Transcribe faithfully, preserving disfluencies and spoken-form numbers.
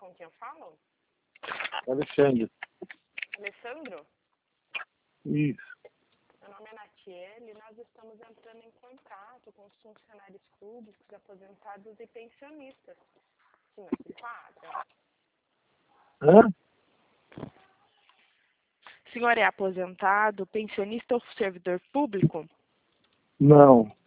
com quem eu falo? Alexandre. Alessandro? Isso. Meu nome é Natiele e nós estamos entrando em contato com os funcionários públicos, aposentados e pensionistas. Sim, mas se enquadra? Hã? O senhor é aposentado, pensionista ou servidor público? Não.